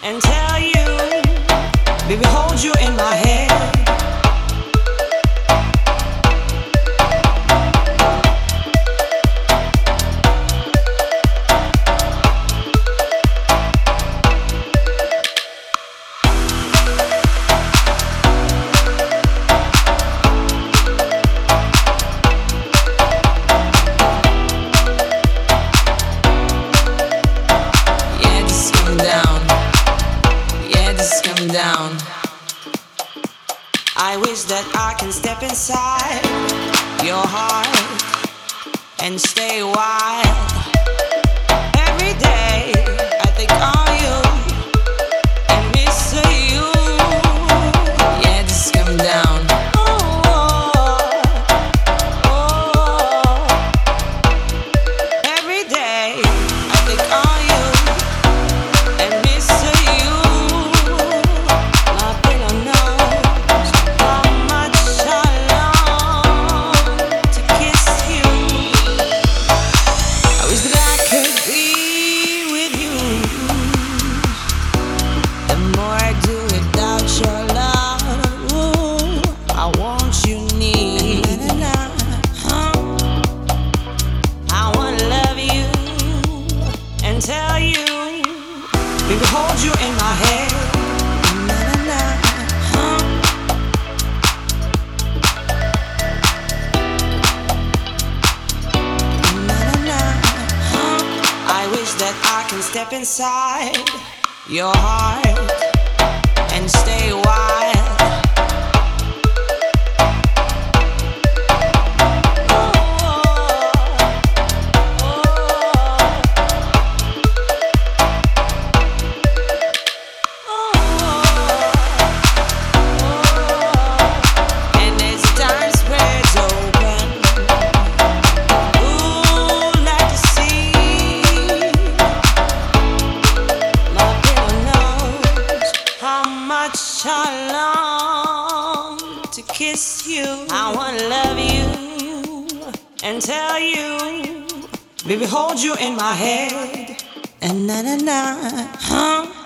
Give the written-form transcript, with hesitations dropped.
and tell you, baby, hold you in my head. Down. I wish that I can step inside your heart and stay a while. Every day I think of you and miss you. Yeah, just come down. Every day I think of you and miss you. Tell you, baby, hold you in my head. I wish that I can step inside your heart and stay a while. I long to kiss you. I wanna love you and tell you, baby, hold you in my head. And na na na, huh?